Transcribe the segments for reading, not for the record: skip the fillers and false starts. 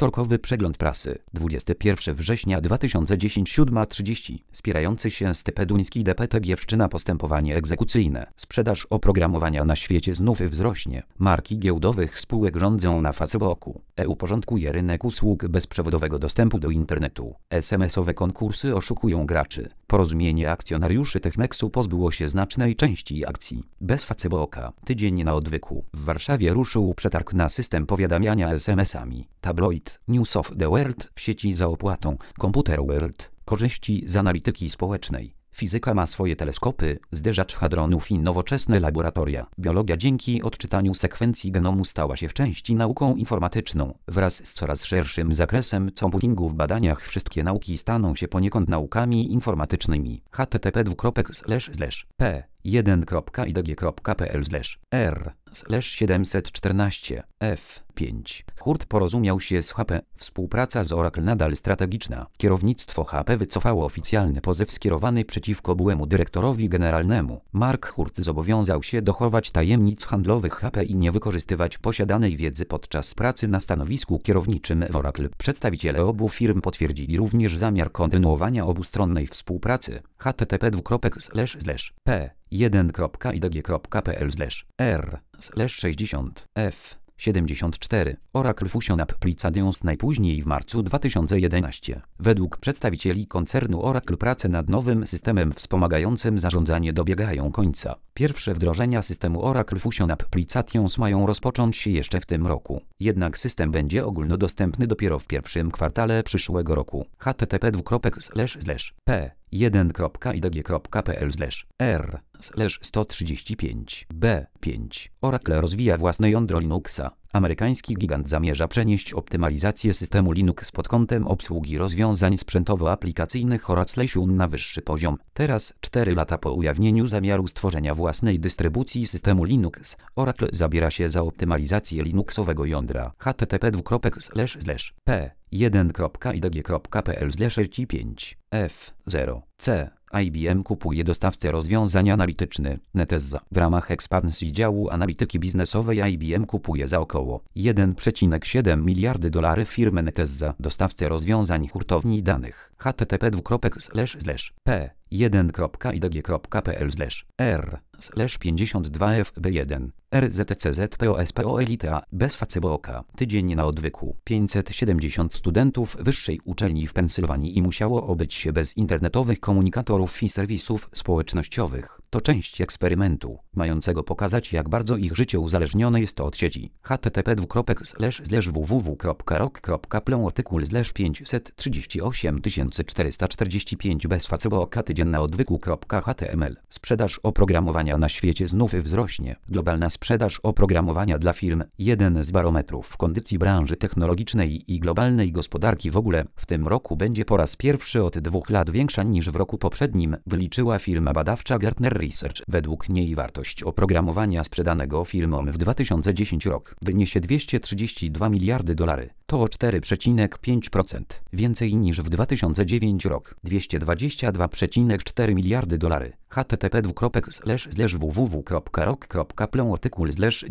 Wtorkowy przegląd prasy. 21 września 2010 7:30. Spierający się Stepeduński DPTG wszczyna postępowanie egzekucyjne. Sprzedaż oprogramowania na świecie znów wzrośnie. Marki giełdowych spółek rządzą na Facebooku. EU porządkuje rynek usług bezprzewodowego dostępu do internetu. SMS-owe konkursy oszukują graczy. Porozumienie akcjonariuszy Techmexu pozbyło się znacznej części akcji. Bez Facebooka. Tydzień na odwyku. W Warszawie ruszył przetarg na system powiadamiania SMS-ami. Tabloid News of the World w sieci za opłatą. Computer World. Korzyści z analityki społecznej. Fizyka ma swoje teleskopy, zderzacz hadronów i nowoczesne laboratoria. Biologia dzięki odczytaniu sekwencji genomu stała się w części nauką informatyczną. Wraz z coraz szerszym zakresem computingu w badaniach wszystkie nauki staną się poniekąd naukami informatycznymi. http://p1.idg.pl/r/714f5. Hurt porozumiał się z HP. Współpraca z Oracle nadal strategiczna. Kierownictwo HP wycofało oficjalny pozew skierowany przeciwko byłemu dyrektorowi generalnemu. Mark Hurt zobowiązał się dochować tajemnic handlowych HP i nie wykorzystywać posiadanej wiedzy podczas pracy na stanowisku kierowniczym w Oracle. Przedstawiciele obu firm potwierdzili również zamiar kontynuowania obustronnej współpracy. http://p1.idg.pl/r/60f74. Oracle Fusion Applications najpóźniej w marcu 2011. Według przedstawicieli koncernu Oracle prace nad nowym systemem wspomagającym zarządzanie dobiegają końca. Pierwsze wdrożenia systemu Oracle Fusion Applications mają rozpocząć się jeszcze w tym roku. Jednak system będzie ogólnodostępny dopiero w pierwszym kwartale przyszłego roku. http://p1.idg.pl/r/135b5. Oracle rozwija własne jądro Linuxa. Amerykański gigant zamierza przenieść optymalizację systemu Linux pod kątem obsługi rozwiązań sprzętowo-aplikacyjnych Oracle Fusion na wyższy poziom. Teraz, 4 lata po ujawnieniu zamiaru stworzenia własnej dystrybucji systemu Linux, Oracle zabiera się za optymalizację Linuxowego jądra. http://p1.idg.pl/5f0c. IBM kupuje dostawcę rozwiązań analitycznych Netezza. W ramach ekspansji działu analityki biznesowej IBM kupuje za około $1,7 miliardy firmę Netezza, dostawcę rozwiązań hurtowni danych. http://p1.idg.pl/r/52fb1. RZCZPOSPO Elite A. Bez Facebooka. Tydzień na odwyku. 570 studentów wyższej uczelni w Pensylwanii musiało obyć się bez internetowych komunikatorów i serwisów społecznościowych. To część eksperymentu, mającego pokazać, jak bardzo ich życie uzależnione jest od sieci. http://www.rock.pl artykuł /538445 bez Facebooka. Tydzień na odwyku.html. Sprzedaż oprogramowania na świecie znów wzrośnie. Globalna sprzedaż oprogramowania dla firm. Jeden z barometrów kondycji branży technologicznej i globalnej gospodarki w ogóle w tym roku będzie po raz pierwszy od 2 lat większa niż w roku poprzednim, wyliczyła firma badawcza Gartner Research. Według niej wartość oprogramowania sprzedanego firmom w 2010 rok wyniesie $232 miliardy. To o 4,5% więcej niż w 2009 rok. $222,4 miliardy. http://www.rock.pl artykuł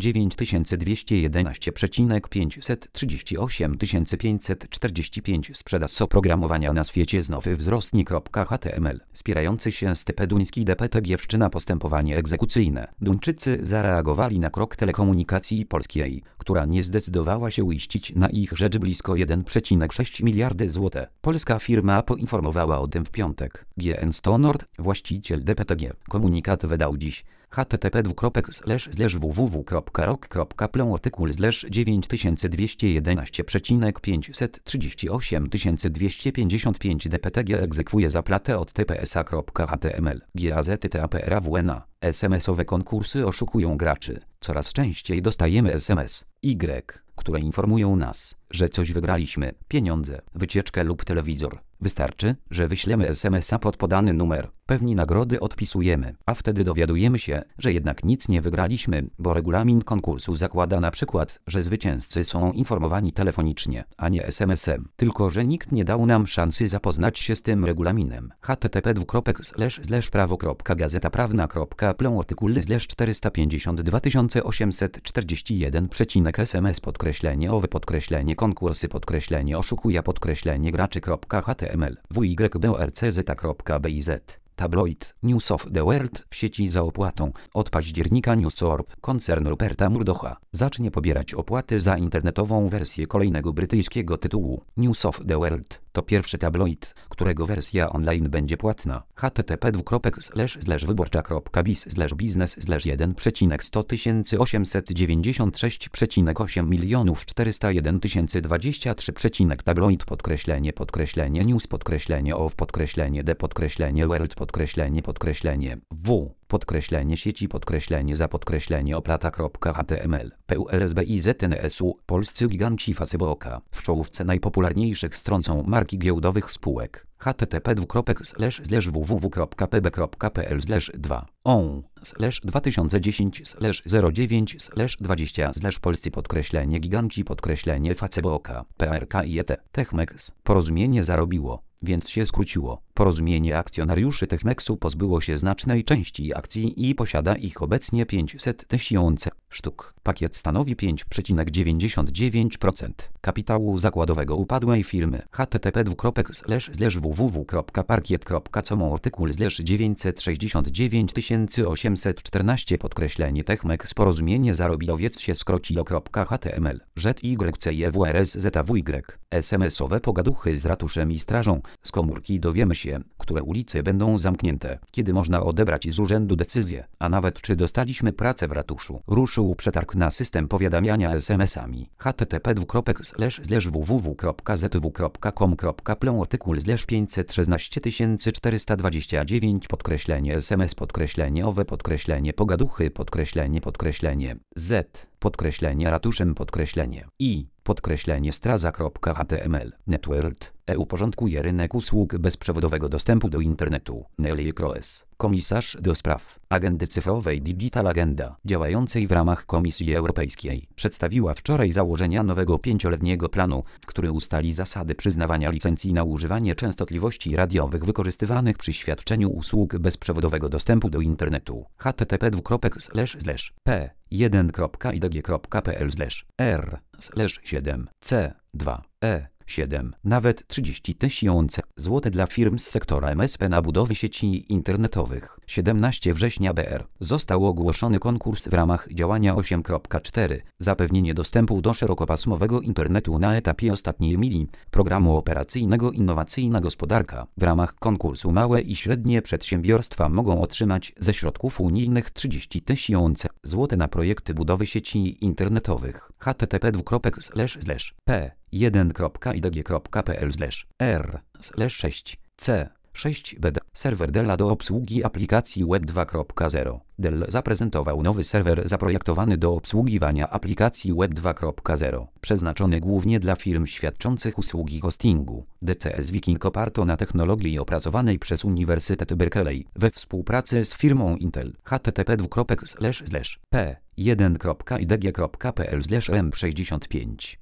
/91,538,545. Sprzedaż oprogramowania na świecie znów wzrośnie. HTML. Spierający się Stepeduński DPTG wszczyna postępowanie egzekucyjne. Duńczycy zareagowali na krok Telekomunikacji Polskiej, która nie zdecydowała się uiścić na ich rzecz blisko 1,6 miliardy zł. Polska firma poinformowała o tym w piątek. GN Stonord, właściciel DPTG, komunikat wydał dziś. http://www.rock.pl artykuł /91,538,255 DPTG egzekwuje zapłatę od TPSA.html. GAZTAPRAWNA. SMS-owe konkursy oszukują graczy. Coraz częściej dostajemy SMS, które informują nas, że coś wygraliśmy, pieniądze, wycieczkę lub telewizor. Wystarczy, że wyślemy SMS-a pod podany numer. pewni nagrody odpisujemy, a wtedy dowiadujemy się, że jednak nic nie wygraliśmy, bo regulamin konkursu zakłada na przykład, że zwycięzcy są informowani telefonicznie, a nie SMS-em. Tylko że nikt nie dał nam szansy zapoznać się z tym regulaminem. http://prawo.gazetaprawna.pl artykuł 452 841 SMS /owe konkursy oszukuja graczy.html wyborcz.biz Tabloid News of the World w sieci za opłatą. Od października News Corp, koncern Ruperta Murdocha, zacznie pobierać opłaty za internetową wersję kolejnego brytyjskiego tytułu. News of the World to pierwszy tabloid, którego wersja online będzie płatna. http://wyborcza.biz/biznes/1,100 896,8 milionów 401 023. Tabloid _news _of _world w sieci _ oplata.html PULSBIZNSU Polscy giganci Facebooka w czołówce najpopularniejszych stron są marki giełdowych spółek. http://www.pb.pl/2 on/2010/09/20/ Polscy giganci Facebooka PRK i ET Techmex. Porozumienie zarobiło, więc się skróciło. Porozumienie akcjonariuszy Techmexu pozbyło się znacznej części akcji i posiada ich obecnie 500 000 sztuk. Pakiet stanowi 5,99% kapitału zakładowego upadłej firmy. http://www.parkiet.com artykuł 969 814 Techmex porozumienie zarobilowiec się skróciło. HTML ZYCJWRSZWY SMS-owe pogaduchy z ratuszem i strażą. Z komórki dowiemy się, które ulice będą zamknięte, kiedy można odebrać z urzędu decyzję, a nawet czy dostaliśmy pracę w ratuszu. Ruszył przetarg na system powiadamiania SMS-ami. http://www.zw.com.pl artykuł 516 429 SMS _owe pogaduchy z ratuszem i straza.html Networld EU porządkuje rynek usług bezprzewodowego dostępu do internetu. Neelie Kroes, komisarz do spraw agendy cyfrowej Digital Agenda, działającej w ramach Komisji Europejskiej, przedstawiła wczoraj założenia nowego 5-letniego planu, który ustali zasady przyznawania licencji na używanie częstotliwości radiowych wykorzystywanych przy świadczeniu usług bezprzewodowego dostępu do internetu. http://p1.idg.pl/r/7c2e7 nawet 30 000 zł dla firm z sektora MSP na budowę sieci internetowych. 17 września BR został ogłoszony konkurs w ramach działania 8.4 zapewnienie dostępu do szerokopasmowego internetu na etapie ostatniej mili programu operacyjnego Innowacyjna Gospodarka. W ramach konkursu małe i średnie przedsiębiorstwa mogą otrzymać ze środków unijnych 30 000 zł na projekty budowy sieci internetowych. http://p1.idg.pl/r/6c6bd serwer Della do obsługi aplikacji Web 2.0. Dell zaprezentował nowy serwer zaprojektowany do obsługiwania aplikacji Web 2.0, przeznaczony głównie dla firm świadczących usługi hostingu. DCS Viking oparto na technologii opracowanej przez Uniwersytet Berkeley we współpracy z firmą Intel. http://p1.idg.pl/m65